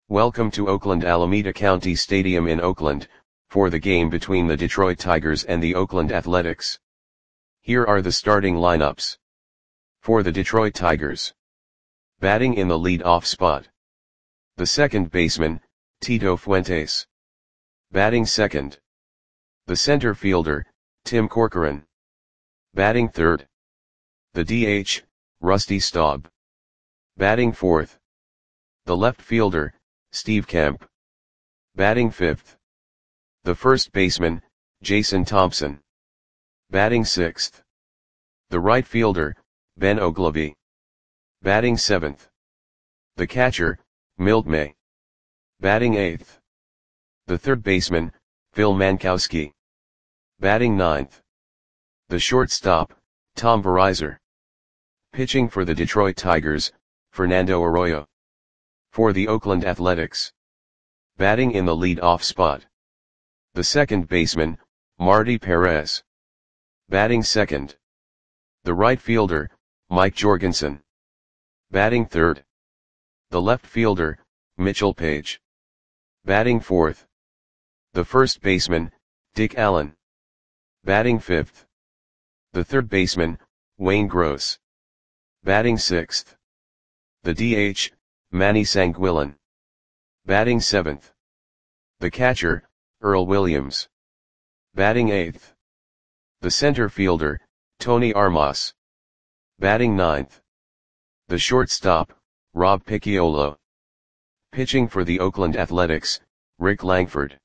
Welcome to Oakland Alameda County Stadium in Oakland, for the game between the Detroit Tigers and the Oakland Athletics. Here are the starting lineups. For the Detroit Tigers. Batting in the lead-off spot. The second baseman, Tito Fuentes. Batting second. The center fielder, Tim Corcoran. Batting third. The DH, Rusty Staub. Batting fourth. The left fielder, Steve Kemp. Batting fifth. The first baseman, Jason Thompson. Batting sixth. The right fielder, Ben Oglivie. Batting seventh. The catcher, Milt May. Batting eighth. The third baseman, Phil Mankowski. Batting ninth. The shortstop, Tom Verizar. Pitching for the Detroit Tigers, Fernando Arroyo. For the Oakland Athletics. Batting in the lead-off spot. The second baseman, Marty Perez. Batting second. The right fielder, Mike Jorgensen. Batting third. The left fielder, Mitchell Page. Batting fourth. The first baseman, Dick Allen. Batting fifth. The third baseman, Wayne Gross. Batting sixth. The DH, Manny Sanguillen. Batting seventh. The catcher, Earl Williams. Batting eighth. The center fielder, Tony Armas. Batting ninth. The shortstop, Rob Picciolo. Pitching for the Oakland Athletics, Rick Langford.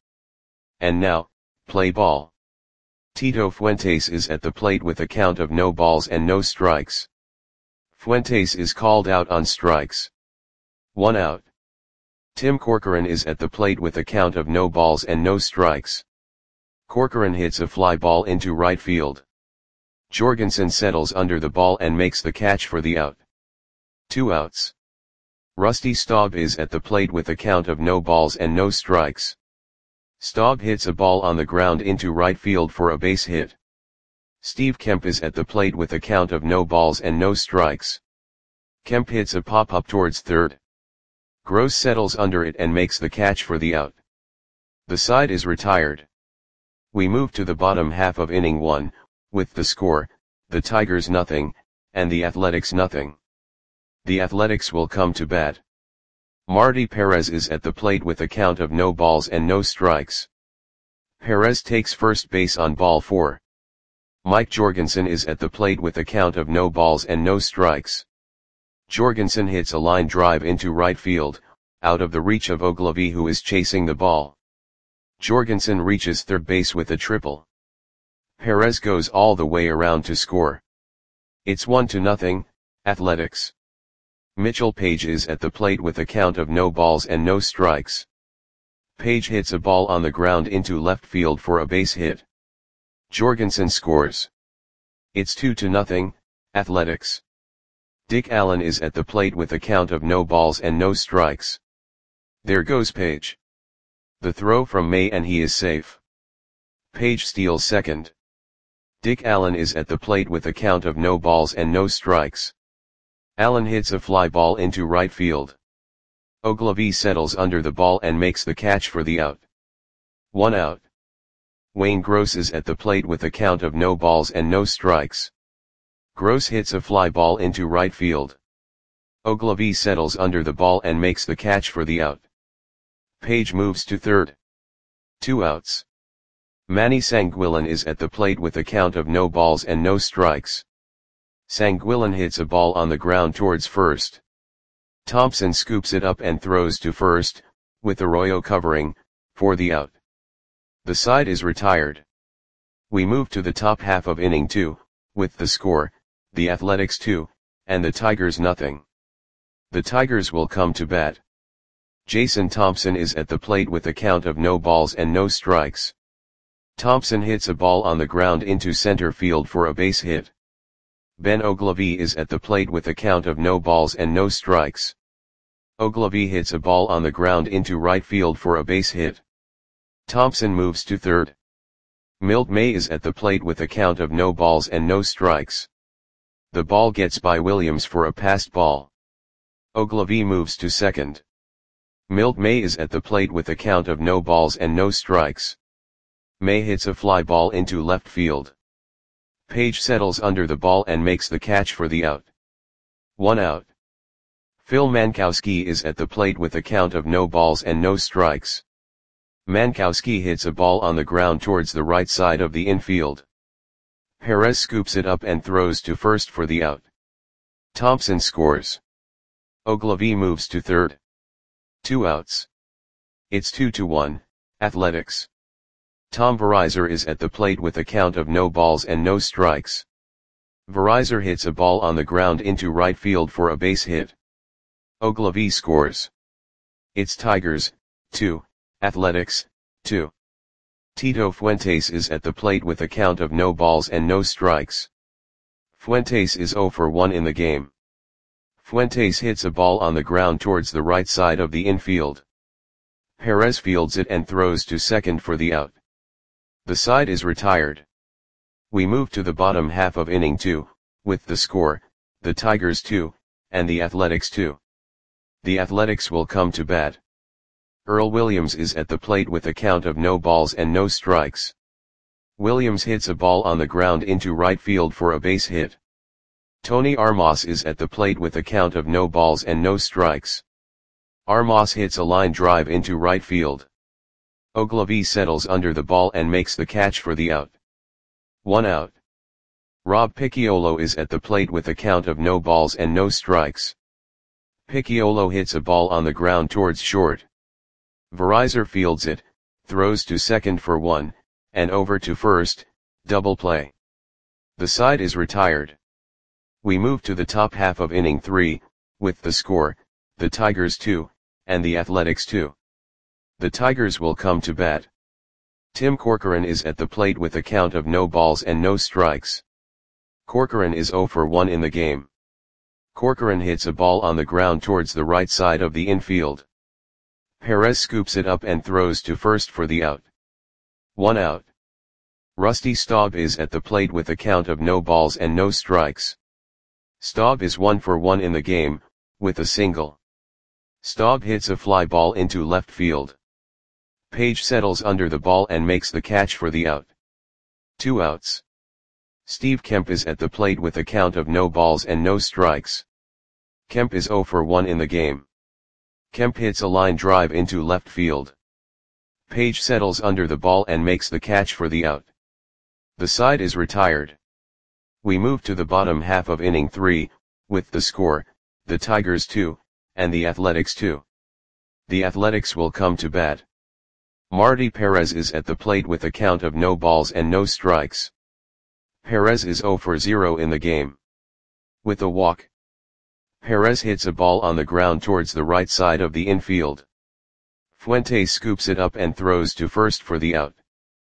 And now, play ball. Tito Fuentes is at the plate with a count of no balls and no strikes. Fuentes is called out on strikes. 1 out. Tim Corcoran is at the plate with a count of no balls and no strikes. Corcoran hits a fly ball into right field. Jorgensen settles under the ball and makes the catch for the out. 2 outs. Rusty Staub is at the plate with a count of no balls and no strikes. Staub hits a ball on the ground into right field for a base hit. Steve Kemp is at the plate with a count of no balls and no strikes. Kemp hits a pop-up towards third. Gross settles under it and makes the catch for the out. The side is retired. We move to the bottom half of inning 1, with the score, the Tigers nothing, and the Athletics nothing. The Athletics will come to bat. Marty Perez is at the plate with a count of no balls and no strikes. Perez takes first base on ball 4. Mike Jorgensen is at the plate with a count of no balls and no strikes. Jorgensen hits a line drive into right field, out of the reach of Oglivie, who is chasing the ball. Jorgensen reaches third base with a triple. Perez goes all the way around to score. It's 1-0, Athletics. Mitchell Page is at the plate with a count of no balls and no strikes. Page hits a ball on the ground into left field for a base hit. Jorgensen scores. It's 2-0, Athletics. Dick Allen is at the plate with a count of no balls and no strikes. There goes Page. The throw from May and he is safe. Page steals second. Dick Allen is at the plate with a count of no balls and no strikes. Allen hits a fly ball into right field. Oglivie settles under the ball and makes the catch for the out. 1 out. Wayne Gross is at the plate with a count of no balls and no strikes. Gross hits a fly ball into right field. Oglivie settles under the ball and makes the catch for the out. Page moves to third. 2 outs. Manny Sanguillen is at the plate with a count of no balls and no strikes. Sanguillen hits a ball on the ground towards first. Thompson scoops it up and throws to first, with Arroyo covering, for the out. The side is retired. We move to the top half of inning 2, with the score, the Athletics 2, and the Tigers nothing. The Tigers will come to bat. Jason Thompson is at the plate with a count of no balls and no strikes. Thompson hits a ball on the ground into center field for a base hit. Ben Oglivie is at the plate with a count of no balls and no strikes. Oglivie hits a ball on the ground into right field for a base hit. Thompson moves to third. Milt May is at the plate with a count of no balls and no strikes. The ball gets by Williams for a passed ball. Oglivie moves to second. Milt May is at the plate with a count of no balls and no strikes. May hits a fly ball into left field. Page settles under the ball and makes the catch for the out. 1 out. Phil Mankowski is at the plate with a count of no balls and no strikes. Mankowski hits a ball on the ground towards the right side of the infield. Perez scoops it up and throws to first for the out. Thompson scores. Ogilvie moves to third. 2 outs. It's 2-1, Athletics. Tom Verizor is at the plate with a count of no balls and no strikes. Verizor hits a ball on the ground into right field for a base hit. Ogilvie scores. It's Tigers, 2, Athletics, 2. Tito Fuentes is at the plate with a count of no balls and no strikes. Fuentes is 0 for 1 in the game. Fuentes hits a ball on the ground towards the right side of the infield. Perez fields it and throws to second for the out. The side is retired. We move to the bottom half of inning 2, with the score, the Tigers 2, and the Athletics 2. The Athletics will come to bat. Earl Williams is at the plate with a count of no balls and no strikes. Williams hits a ball on the ground into right field for a base hit. Tony Armas is at the plate with a count of no balls and no strikes. Armas hits a line drive into right field. Ogilvie settles under the ball and makes the catch for the out. 1 out. Rob Picciolo is at the plate with a count of no balls and no strikes. Picciolo hits a ball on the ground towards short. Verizor fields it, throws to second for 1, and over to first, double play. The side is retired. We move to the top half of inning 3, with the score, the Tigers 2, and the Athletics 2. The Tigers will come to bat. Tim Corcoran is at the plate with a count of no balls and no strikes. Corcoran is 0 for 1 in the game. Corcoran hits a ball on the ground towards the right side of the infield. Perez scoops it up and throws to first for the out. 1 out. Rusty Staub is at the plate with a count of no balls and no strikes. Staub is 1 for 1 in the game, with a single. Staub hits a fly ball into left field. Page settles under the ball and makes the catch for the out. 2 outs. Steve Kemp is at the plate with a count of no balls and no strikes. Kemp is 0 for 1 in the game. Kemp hits a line drive into left field. Page settles under the ball and makes the catch for the out. The side is retired. We move to the bottom half of inning 3, with the score, the Tigers 2, and the Athletics 2. The Athletics will come to bat. Marty Perez is at the plate with a count of no balls and no strikes. Perez is 0 for 0 in the game. With a walk. Perez hits a ball on the ground towards the right side of the infield. Fuentes scoops it up and throws to first for the out.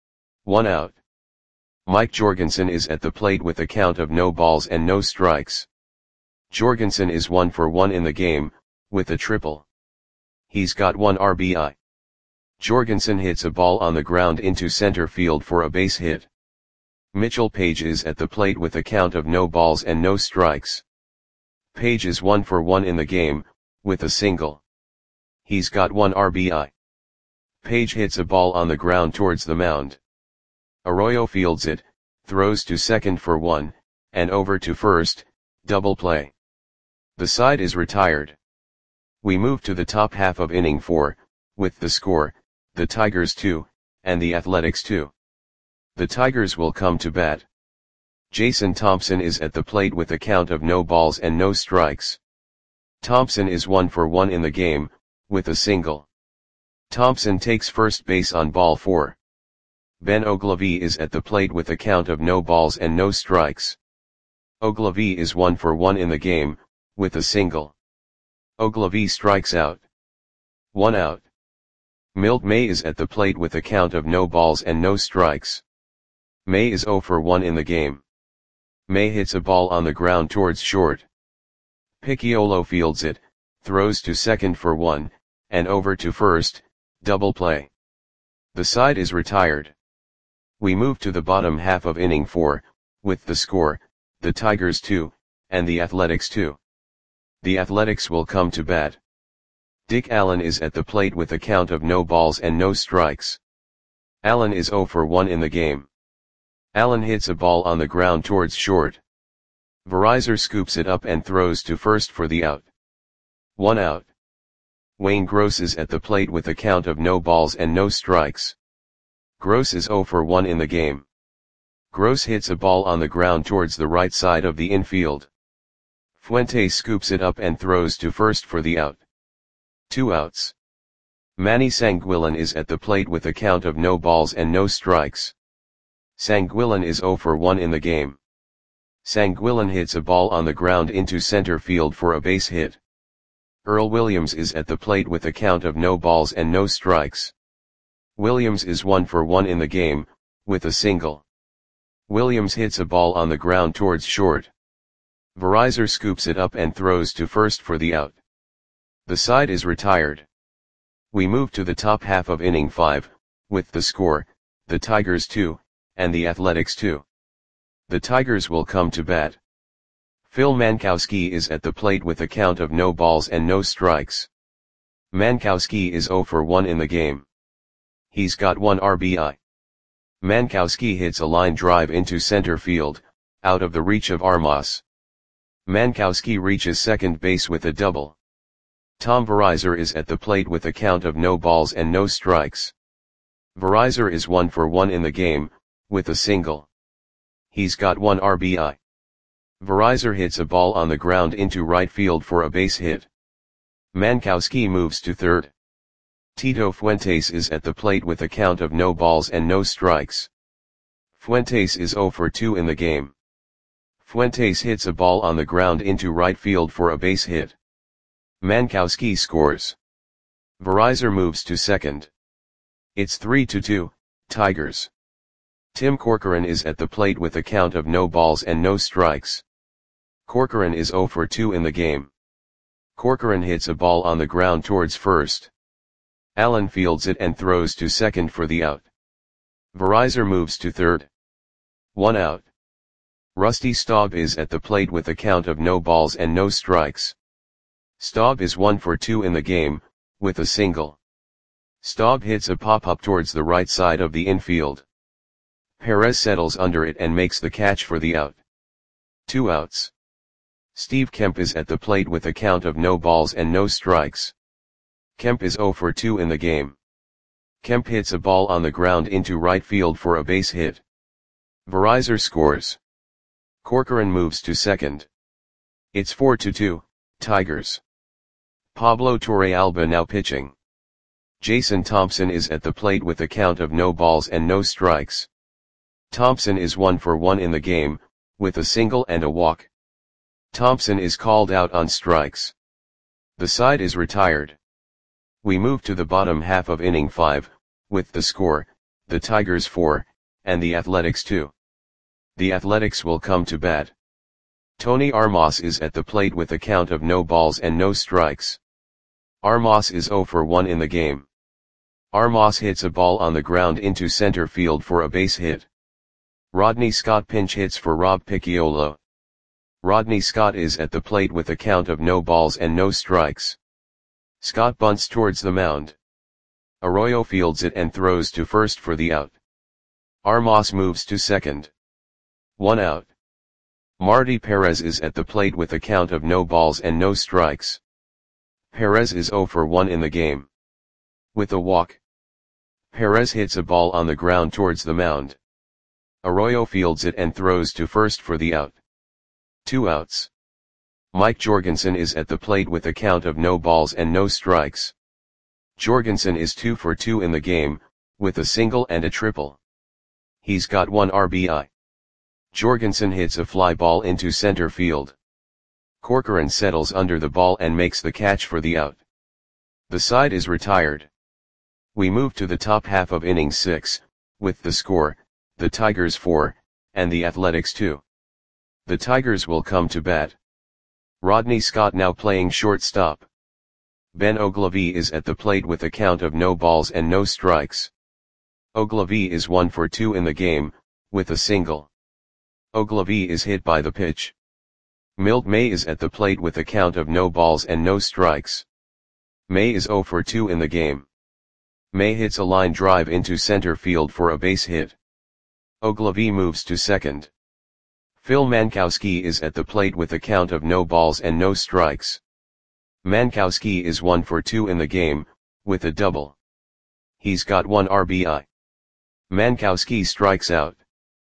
1 out. Mike Jorgensen is at the plate with a count of no balls and no strikes. Jorgensen is 1 for 1 in the game, with a triple. He's got 1 RBI. Jorgensen hits a ball on the ground into center field for a base hit. Mitchell Page is at the plate with a count of no balls and no strikes. Page is 1 for 1 in the game, with a single. He's got 1 RBI. Page hits a ball on the ground towards the mound. Arroyo fields it, throws to second for 1, and over to first, double play. The side is retired. We move to the top half of inning 4, with the score, the Tigers 2, and the Athletics 2. The Tigers will come to bat. Jason Thompson is at the plate with a count of no balls and no strikes. Thompson is 1 for 1 in the game, with a single. Thompson takes first base on ball 4. Ben Ogilvie is at the plate with a count of no balls and no strikes. Ogilvie is 1 for 1 in the game, with a single. Ogilvie strikes out. 1 out. Milt May is at the plate with a count of no balls and no strikes. May is 0 for 1 in the game. May hits a ball on the ground towards short. Picciolo fields it, throws to second for 1, and over to first, double play. The side is retired. We move to the bottom half of inning 4, with the score, the Tigers 2, and the Athletics 2. The Athletics will come to bat. Dick Allen is at the plate with a count of no balls and no strikes. Allen is 0 for 1 in the game. Allen hits a ball on the ground towards short. Verizor scoops it up and throws to first for the out. 1 out. Wayne Gross is at the plate with a count of no balls and no strikes. Gross is 0 for 1 in the game. Gross hits a ball on the ground towards the right side of the infield. Fuentes scoops it up and throws to first for the out. 2 outs. Manny Sanguillen is at the plate with a count of no balls and no strikes. Sanguillen is 0 for 1 in the game. Sanguillen hits a ball on the ground into center field for a base hit. Earl Williams is at the plate with a count of no balls and no strikes. Williams is 1 for 1 in the game, with a single. Williams hits a ball on the ground towards short. Verizor scoops it up and throws to first for the out. The side is retired. We move to the top half of inning 5, with the score, the Tigers 2, and the Athletics 2. The Tigers will come to bat. Phil Mankowski is at the plate with a count of no balls and no strikes. Mankowski is 0 for 1 in the game. He's got 1 RBI. Mankowski hits a line drive into center field, out of the reach of Armas. Mankowski reaches second base with a double. Tom Verizor is at the plate with a count of no balls and no strikes. Verizor is 1 for 1 in the game, with a single. He's got 1 RBI. Verizor hits a ball on the ground into right field for a base hit. Mankowski moves to third. Tito Fuentes is at the plate with a count of no balls and no strikes. Fuentes is 0 for 2 in the game. Fuentes hits a ball on the ground into right field for a base hit. Mankowski scores. Verizor moves to second. It's 3-2, Tigers. Tim Corcoran is at the plate with a count of no balls and no strikes. Corcoran is 0 for 2 in the game. Corcoran hits a ball on the ground towards first. Allen fields it and throws to second for the out. Verizor moves to third. 1 out. Rusty Staub is at the plate with a count of no balls and no strikes. Staub is 1 for 2 in the game, with a single. Staub hits a pop-up towards the right side of the infield. Perez settles under it and makes the catch for the out. 2 outs. Steve Kemp is at the plate with a count of no balls and no strikes. Kemp is 0 for 2 in the game. Kemp hits a ball on the ground into right field for a base hit. Verizor scores. Corcoran moves to second. It's 4-2, Tigers. Pablo Torrealba now pitching. Jason Thompson is at the plate with a count of no balls and no strikes. Thompson is 1 for 1 in the game, with a single and a walk. Thompson is called out on strikes. The side is retired. We move to the bottom half of inning 5, with the score, the Tigers 4, and the Athletics 2. The Athletics will come to bat. Tony Armas is at the plate with a count of no balls and no strikes. Armas is 0 for 1 in the game. Armas hits a ball on the ground into center field for a base hit. Rodney Scott pinch hits for Rob Picciolo. Rodney Scott is at the plate with a count of no balls and no strikes. Scott bunts towards the mound. Arroyo fields it and throws to first for the out. Armas moves to second. 1 out. Marty Perez is at the plate with a count of no balls and no strikes. Perez is 0 for 1 in the game. With a walk. Perez hits a ball on the ground towards the mound. Arroyo fields it and throws to first for the out. 2 outs. Mike Jorgensen is at the plate with a count of no balls and no strikes. Jorgensen is 2 for 2 in the game, with a single and a triple. He's got 1 RBI. Jorgensen hits a fly ball into center field. Corcoran settles under the ball and makes the catch for the out. The side is retired. We move to the top half of inning 6, with the score, the Tigers 4, and the Athletics 2. The Tigers will come to bat. Rodney Scott now playing shortstop. Ben Ogilvie is at the plate with a count of no balls and no strikes. Ogilvie is 1 for 2 in the game, with a single. Ogilvie is hit by the pitch. Milt May is at the plate with a count of no balls and no strikes. May is 0 for 2 in the game. May hits a line drive into center field for a base hit. Ogilvy moves to second. Phil Mankowski is at the plate with a count of no balls and no strikes. Mankowski is 1 for 2 in the game, with a double. He's got 1 RBI. Mankowski strikes out.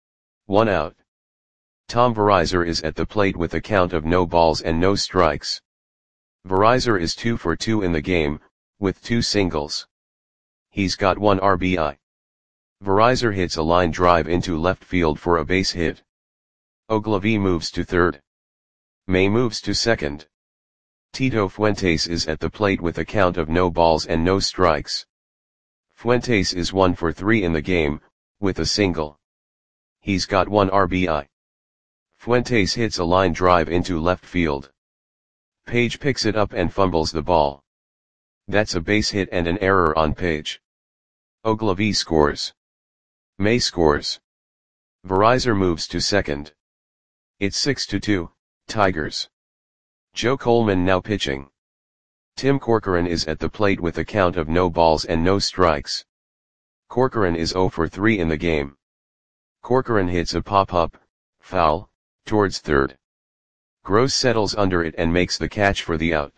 1 out. Tom Verizor is at the plate with a count of no balls and no strikes. Verizor is 2 for 2 in the game, with 2 singles. He's got 1 RBI. Verizor hits a line drive into left field for a base hit. Ogilvy moves to third. May moves to second. Tito Fuentes is at the plate with a count of no balls and no strikes. Fuentes is 1 for 3 in the game, with a single. He's got 1 RBI. Fuentes hits a line drive into left field. Page picks it up and fumbles the ball. That's a base hit and an error on Page. Ogilvy scores. May scores. Verizor moves to second. It's 6-2, Tigers. Joe Coleman now pitching. Tim Corcoran is at the plate with a count of no balls and no strikes. Corcoran is 0 for 3 in the game. Corcoran hits a pop-up, foul, towards third. Gross settles under it and makes the catch for the out.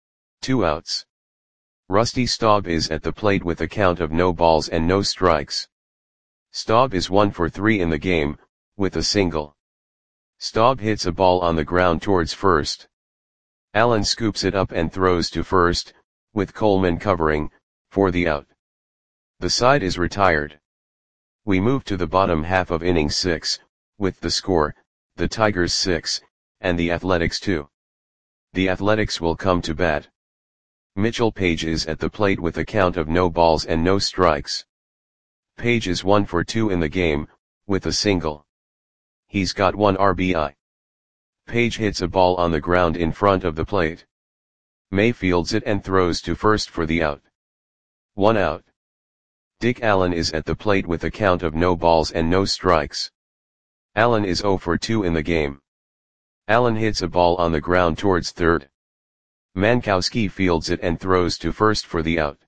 2 outs. Rusty Staub is at the plate with a count of no balls and no strikes. Staub is 1 for 3 in the game, with a single. Staub hits a ball on the ground towards first. Allen scoops it up and throws to first, with Coleman covering, for the out. The side is retired. We move to the bottom half of inning 6, with the score, the Tigers 6, and the Athletics 2. The Athletics will come to bat. Mitchell Page is at the plate with a count of no balls and no strikes. Page is 1 for 2 in the game, with a single. He's got 1 RBI. Page hits a ball on the ground in front of the plate. May fields it and throws to first for the out. 1 out. Dick Allen is at the plate with a count of no balls and no strikes. Allen is 0 for 2 in the game. Allen hits a ball on the ground towards third. Mankowski fields it and throws to first for the out.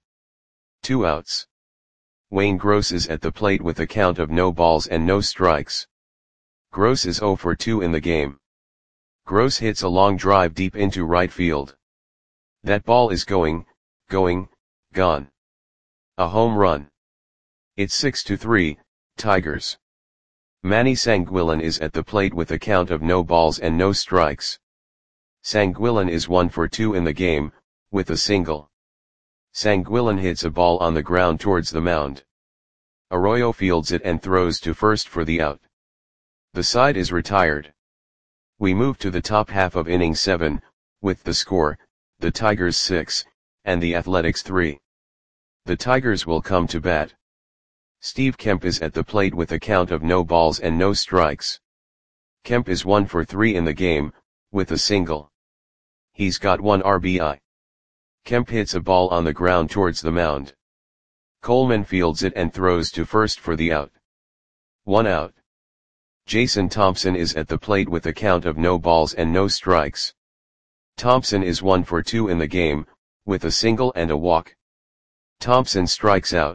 2 outs. Wayne Gross is at the plate with a count of no balls and no strikes. Gross is 0 for 2 in the game. Gross hits a long drive deep into right field. That ball is gone. A home run. It's 6-3, Tigers. Manny Sanguillen is at the plate with a count of no balls and no strikes. Sanguillen is 1 for 2 in the game, with a single. Sanguillen hits a ball on the ground towards the mound. Arroyo fields it and throws to first for the out. The side is retired. We move to the top half of inning 7, with the score, the Tigers 6, and the Athletics 3. The Tigers will come to bat. Steve Kemp is at the plate with a count of no balls and no strikes. Kemp is 1 for 3 in the game, with a single. He's got 1 RBI. Kemp hits a ball on the ground towards the mound. Coleman fields it and throws to first for the out. 1 out. Jason Thompson is at the plate with a count of no balls and no strikes. Thompson is 1 for 2 in the game, with a single and a walk. Thompson strikes out.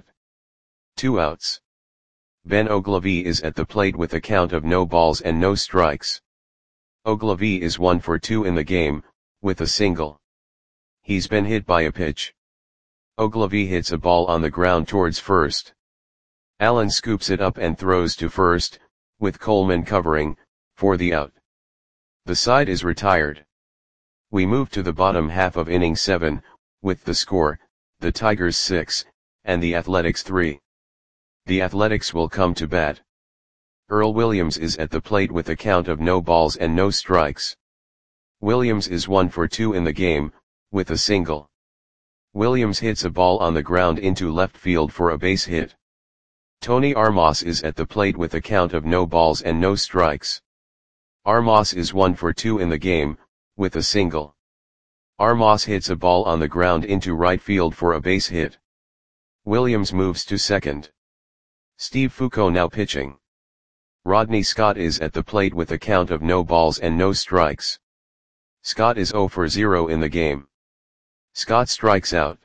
2 outs. Ben Ogilvy is at the plate with a count of no balls and no strikes. Ogilvy is 1 for 2 in the game, with a single. He's been hit by a pitch. Ogilvy hits a ball on the ground towards first. Allen scoops it up and throws to first, with Coleman covering, for the out. The side is retired. We move to the bottom half of inning 7, with the score, the Tigers 6, and the Athletics 3. The Athletics will come to bat. Earl Williams is at the plate with a count of no balls and no strikes. Williams is 1 for 2 in the game, with a single. Williams hits a ball on the ground into left field for a base hit. Tony Armas is at the plate with a count of no balls and no strikes. Armas is 1 for 2 in the game, with a single. Armas hits a ball on the ground into right field for a base hit. Williams moves to second. Steve Foucault now pitching. Rodney Scott is at the plate with a count of no balls and no strikes. Scott is 0 for 0 in the game. Scott strikes out.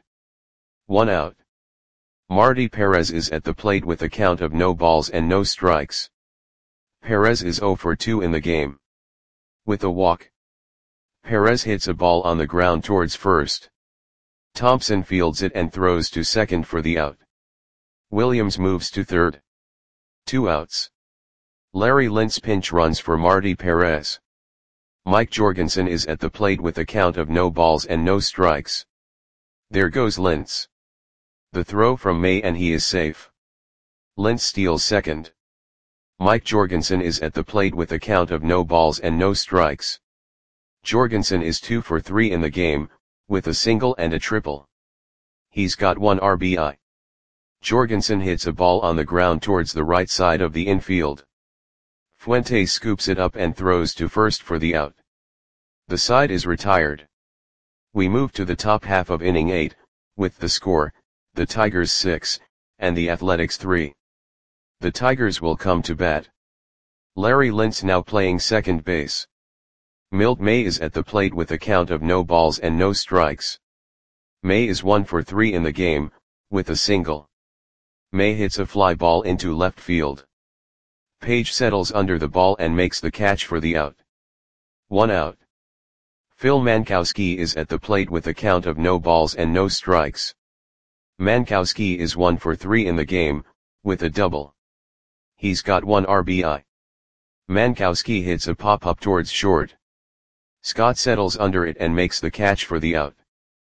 1 out. Marty Perez is at the plate with a count of no balls and no strikes. Perez is 0 for 2 in the game. With a walk, Perez hits a ball on the ground towards first. Thompson fields it and throws to second for the out. Williams moves to third. 2 outs. Larry Lintz pinch runs for Marty Perez. Mike Jorgensen is at the plate with a count of no balls and no strikes. There goes Lintz. The throw from May and he is safe. Lintz steals second. Mike Jorgensen is at the plate with a count of no balls and no strikes. Jorgensen is 2 for 3 in the game, with a single and a triple. He's got 1 RBI. Jorgensen hits a ball on the ground towards the right side of the infield. Fuentes scoops it up and throws to first for the out. The side is retired. We move to the top half of inning 8, with the score, the Tigers 6, and the Athletics 3. The Tigers will come to bat. Larry Lintz now playing second base. Milt May is at the plate with a count of no balls and no strikes. May is 1 for 3 in the game, with a single. May hits a fly ball into left field. Page settles under the ball and makes the catch for the out. 1 out. Phil Mankowski is at the plate with a count of no balls and no strikes. Mankowski is 1 for 3 in the game, with a double. He's got 1 RBI. Mankowski hits a pop-up towards short. Scott settles under it and makes the catch for the out.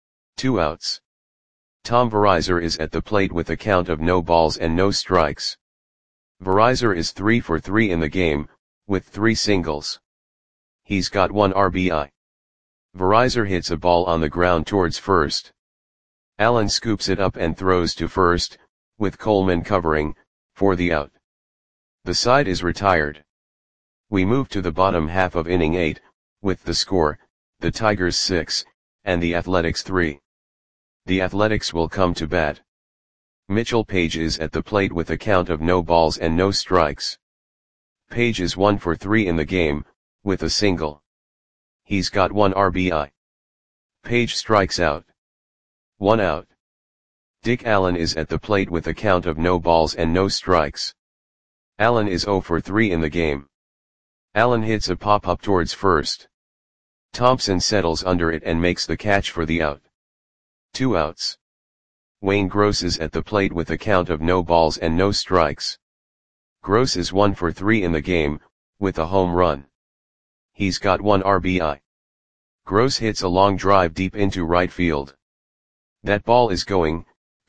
2 outs. Tom Verizor is at the plate with a count of no balls and no strikes. Verizor is 3 for 3 in the game, with 3 singles. He's got 1 RBI. Verizor hits a ball on the ground towards first. Allen scoops it up and throws to first, with Coleman covering, for the out. The side is retired. We move to the bottom half of inning 8, with the score, the Tigers 6, and the Athletics 3. The Athletics will come to bat. Mitchell Page is at the plate with a count of no balls and no strikes. Page is 1 for 3 in the game, with a single. He's got 1 RBI. Page strikes out. 1 out. Dick Allen is at the plate with a count of no balls and no strikes. Allen is 0 for 3 in the game. Allen hits a pop-up towards first. Thompson settles under it and makes the catch for the out. 2 outs. Wayne Gross is at the plate with a count of no balls and no strikes. Gross is 1 for 3 in the game, with a home run. He's got 1 RBI. Gross hits a long drive deep into right field. That ball is gone.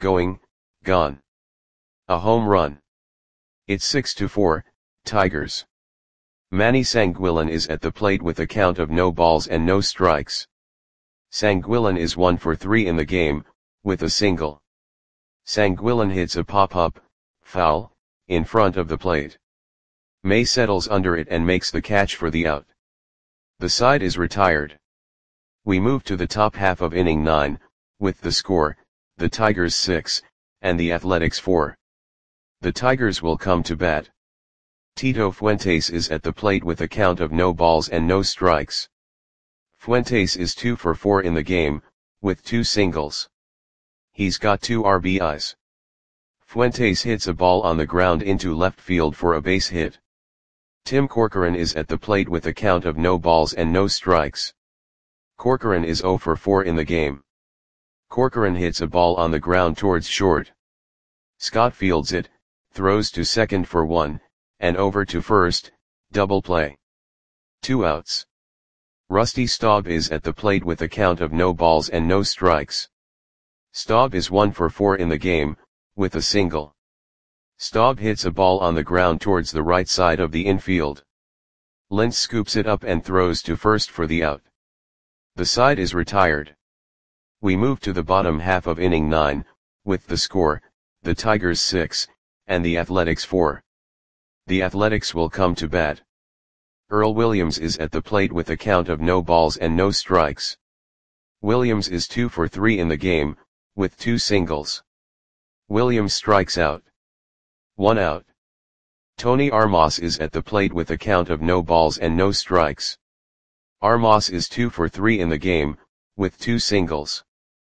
A home run. It's 6-4, Tigers. Manny Sanguillen is at the plate with a count of no balls and no strikes. Sanguillen is 1 for 3 in the game, with a single. Sanguillen hits a pop-up, foul, in front of the plate. May settles under it and makes the catch for the out. The side is retired. We move to the top half of inning 9, with the score, the Tigers 6, and the Athletics 4. The Tigers will come to bat. Tito Fuentes is at the plate with a count of no balls and no strikes. Fuentes is 2 for 4 in the game, with 2 singles. He's got 2 RBIs. Fuentes hits a ball on the ground into left field for a base hit. Tim Corcoran is at the plate with a count of no balls and no strikes. Corcoran is 0 for 4 in the game. Corcoran hits a ball on the ground towards short. Scott fields it, throws to second for 1, and over to first, double play. 2 outs. Rusty Staub is at the plate with a count of no balls and no strikes. Staub is 1 for 4 in the game, with a single. Staub hits a ball on the ground towards the right side of the infield. Lintz scoops it up and throws to first for the out. The side is retired. We move to the bottom half of inning 9, with the score, the Tigers 6, and the Athletics 4. The Athletics will come to bat. Earl Williams is at the plate with a count of no balls and no strikes. Williams is 2 for 3 in the game, with 2 singles. Williams strikes out. 1 out. Tony Armas is at the plate with a count of no balls and no strikes. Armas is 2 for 3 in the game, with 2 singles.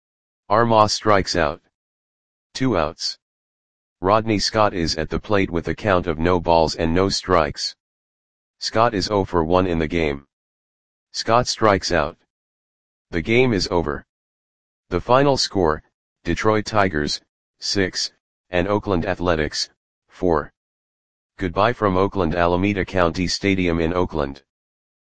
Armah strikes out. 2 outs. Rodney Scott is at the plate with a count of no balls and no strikes. Scott is 0 for 1 in the game. Scott strikes out. The game is over. The final score, Detroit Tigers, 6, and Oakland Athletics, 4. Goodbye from Oakland Alameda County Stadium in Oakland.